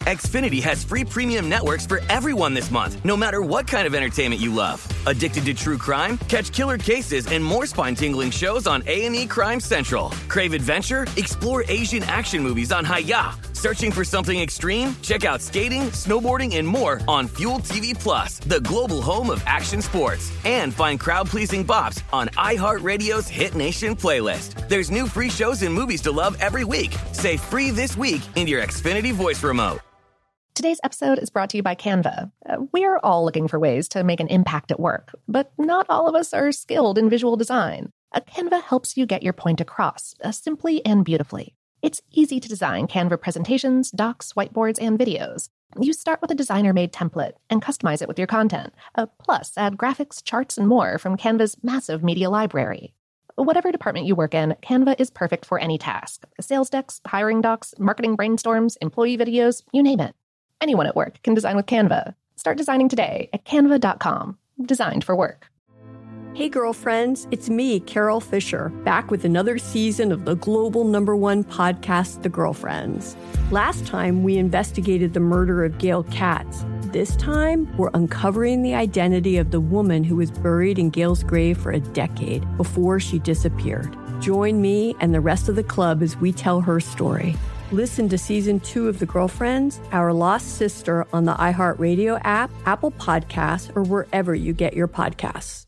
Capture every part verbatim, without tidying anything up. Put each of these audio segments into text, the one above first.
Xfinity has free premium networks for everyone this month, no matter what kind of entertainment you love. Addicted to true crime? Catch killer cases and more spine-tingling shows on A and E Crime Central. Crave adventure? Explore Asian action movies on Hi-Ya. Searching for something extreme? Check out skating, snowboarding, and more on Fuel T V Plus, the global home of action sports. And find crowd-pleasing bops on iHeartRadio's Hit Nation playlist. There's new free shows and movies to love every week. Say free this week in your Xfinity voice remote. Today's episode is brought to you by Canva. Uh, we're all looking for ways to make an impact at work, but not all of us are skilled in visual design. Uh, Canva helps you get your point across, uh, simply and beautifully. It's easy to design Canva presentations, docs, whiteboards, and videos. You start with a designer-made template and customize it with your content. Uh, plus, add graphics, charts, and more from Canva's massive media library. Whatever department you work in, Canva is perfect for any task. Sales decks, hiring docs, marketing brainstorms, employee videos, you name it. Anyone at work can design with Canva. Start designing today at canva dot com. Designed for work. Hey, girlfriends, it's me, Carol Fisher, back with another season of the global number one podcast, The Girlfriends. Last time, we investigated the murder of Gail Katz. This time, we're uncovering the identity of the woman who was buried in Gail's grave for a decade before she disappeared. Join me and the rest of the club as we tell her story. Listen to Season two of The Girlfriends, Our Lost Sister on the iHeartRadio app, Apple Podcasts, or wherever you get your podcasts.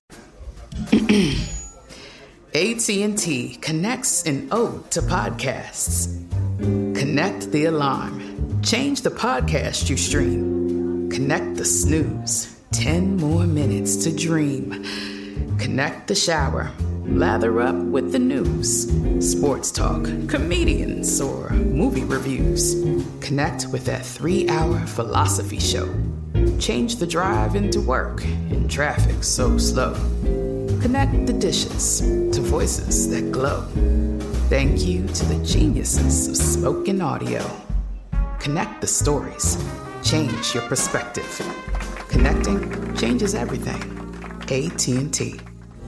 A T and T connects an ode to podcasts. Connect the alarm. Change the podcast you stream. Connect the snooze. Ten more minutes to dream. Connect the shower. Lather up with the news, sports talk, comedians, or movie reviews. Connect with that three-hour philosophy show. Change the drive into work in traffic so slow. Connect the dishes to voices that glow. Thank you to the geniuses of spoken audio. Connect the stories. Change your perspective. Connecting changes everything. A T and T.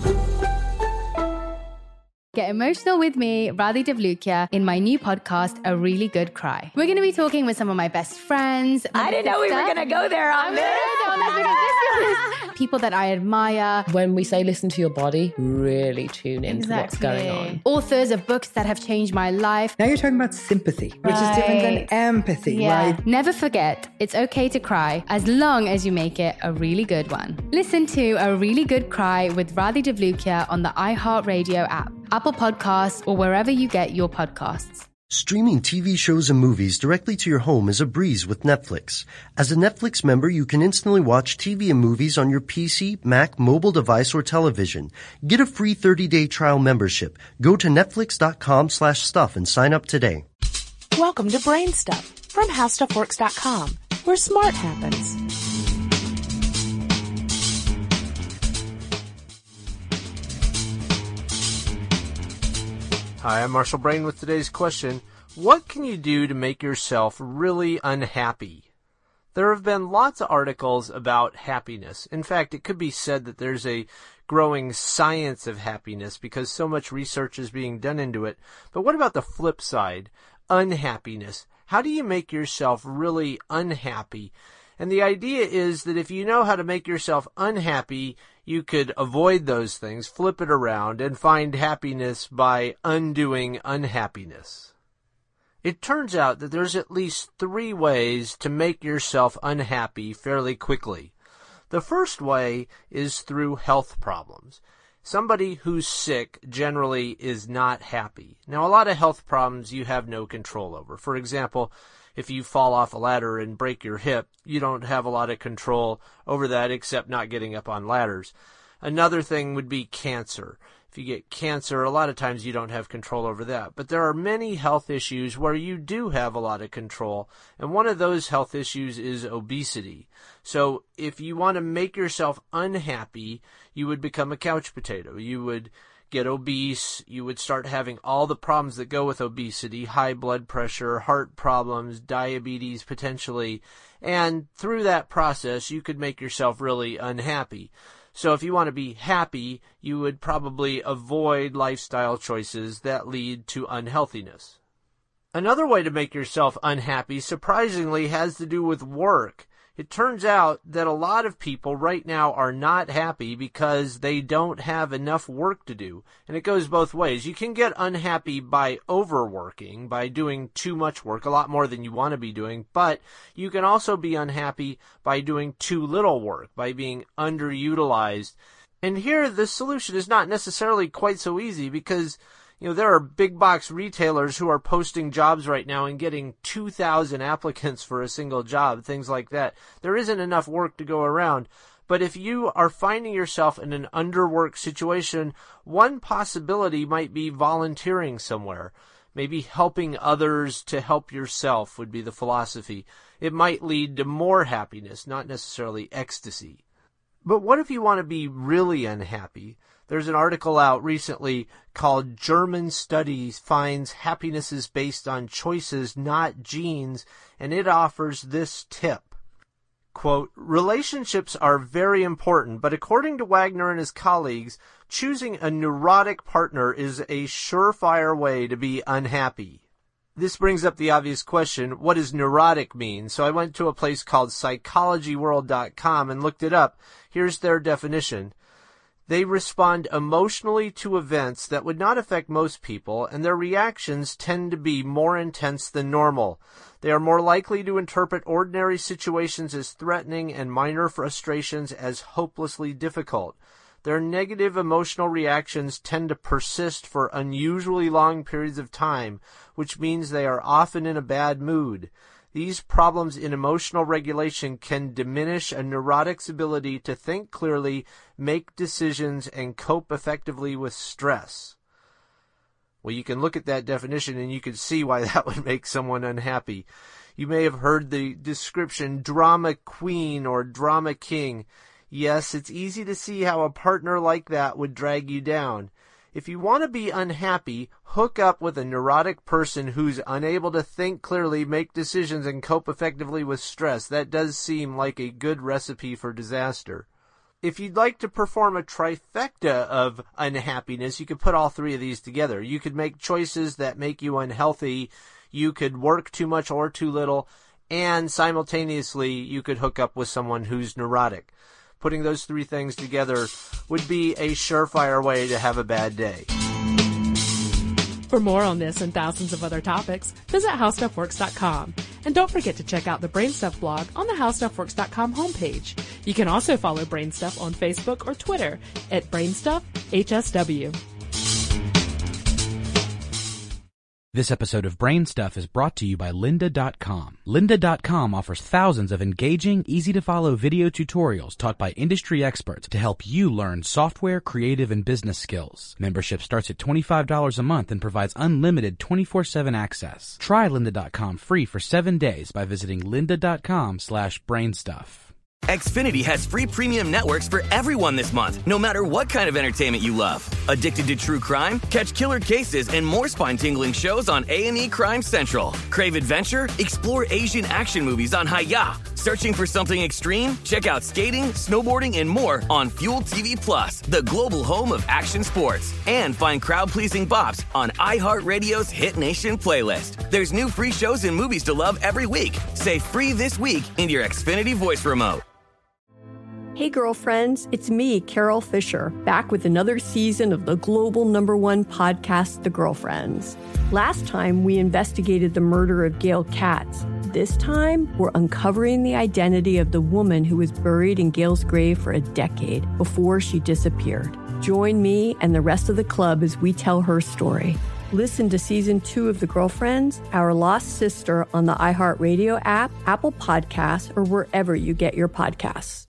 Get emotional with me, Radhi Devlukia, in my new podcast, A Really Good Cry. We're going to be talking with some of my best friends. I didn't know we were going to go there on this. People that I admire. When we say listen to your body, really tune into Exactly. what's going on. Authors of books that have changed my life. Now you're talking about sympathy, which Right. is different than empathy, Yeah. right? Never forget, it's okay to cry as long as you make it a really good one. Listen to A Really Good Cry with Radhi Devlukia on the iHeartRadio app, Apple Podcasts, or wherever you get your podcasts. Streaming T V shows and movies directly to your home is a breeze with Netflix. As a Netflix member, you can instantly watch T V and movies on your P C, Mac, mobile device, or television. Get a free thirty-day trial membership. Go to netflix.com slash stuff and sign up today. Welcome to Brain Stuff from how stuff works dot com, where smart happens. Hi, I'm Marshall Brain with today's question. What can you do to make yourself really unhappy? There have been lots of articles about happiness. In fact, it could be said that there's a growing science of happiness because so much research is being done into it. But what about the flip side? Unhappiness. How do you make yourself really unhappy? And the idea is that if you know how to make yourself unhappy, you could avoid those things, flip it around, and find happiness by undoing unhappiness. It turns out that there's at least three ways to make yourself unhappy fairly quickly. The first way is through health problems. Somebody who's sick generally is not happy. Now, a lot of health problems you have no control over. For example, if you fall off a ladder and break your hip, you don't have a lot of control over that except not getting up on ladders. Another thing would be cancer. If you get cancer, a lot of times you don't have control over that. But there are many health issues where you do have a lot of control. And one of those health issues is obesity. So if you want to make yourself unhappy, you would become a couch potato. You would get obese, you would start having all the problems that go with obesity, high blood pressure, heart problems, diabetes potentially, and through that process you could make yourself really unhappy. So if you want to be happy, you would probably avoid lifestyle choices that lead to unhealthiness. Another way to make yourself unhappy, surprisingly, has to do with work. It turns out that a lot of people right now are not happy because they don't have enough work to do. And it goes both ways. You can get unhappy by overworking, by doing too much work, a lot more than you want to be doing. But you can also be unhappy by doing too little work, by being underutilized. And here the solution is not necessarily quite so easy because You know, there are big box retailers who are posting jobs right now and getting two thousand applicants for a single job, things like that. There isn't enough work to go around. But if you are finding yourself in an underworked situation, one possibility might be volunteering somewhere. Maybe helping others to help yourself would be the philosophy. It might lead to more happiness, not necessarily ecstasy. But what if you want to be really unhappy? There's an article out recently called German Studies Finds Happiness is Based on Choices, Not Genes, and it offers this tip. Quote, relationships are very important, but according to Wagner and his colleagues, choosing a neurotic partner is a surefire way to be unhappy. This brings up the obvious question, what does neurotic mean? So I went to a place called psychology world dot com and looked it up. Here's their definition. They respond emotionally to events that would not affect most people, and their reactions tend to be more intense than normal. They are more likely to interpret ordinary situations as threatening and minor frustrations as hopelessly difficult. Their negative emotional reactions tend to persist for unusually long periods of time, which means they are often in a bad mood. These problems in emotional regulation can diminish a neurotic's ability to think clearly, make decisions, and cope effectively with stress. Well, you can look at that definition and you can see why that would make someone unhappy. You may have heard the description drama queen or drama king. Yes, it's easy to see how a partner like that would drag you down. If you want to be unhappy, hook up with a neurotic person who's unable to think clearly, make decisions, and cope effectively with stress. That does seem like a good recipe for disaster. If you'd like to perform a trifecta of unhappiness, you could put all three of these together. You could make choices that make you unhealthy, you could work too much or too little, and simultaneously you could hook up with someone who's neurotic. Putting those three things together would be a surefire way to have a bad day. For more on this and thousands of other topics, visit how stuff works dot com. And don't forget to check out the Brainstuff blog on the how stuff works dot com homepage. You can also follow Brainstuff on Facebook or Twitter at Brainstuff H S W. This episode of Brain Stuff is brought to you by lynda dot com. lynda dot com offers thousands of engaging, easy-to-follow video tutorials taught by industry experts to help you learn software, creative, and business skills. Membership starts at twenty-five dollars a month and provides unlimited twenty-four seven access. Try lynda dot com free for seven days by visiting lynda dot com slash brainstuff. Xfinity has free premium networks for everyone this month, no matter what kind of entertainment you love. Addicted to true crime? Catch killer cases and more spine-tingling shows on A and E Crime Central. Crave adventure? Explore Asian action movies on Hi-Ya. Searching for something extreme? Check out skating, snowboarding, and more on Fuel T V Plus, the global home of action sports. And find crowd-pleasing bops on iHeartRadio's Hit Nation playlist. There's new free shows and movies to love every week. Say free this week in your Xfinity voice remote. Hey, girlfriends, it's me, Carol Fisher, back with another season of the global number one podcast, The Girlfriends. Last time, we investigated the murder of Gail Katz. This time, we're uncovering the identity of the woman who was buried in Gail's grave for a decade before she disappeared. Join me and the rest of the club as we tell her story. Listen to Season two of The Girlfriends, Our Lost Sister on the iHeartRadio app, Apple Podcasts, or wherever you get your podcasts.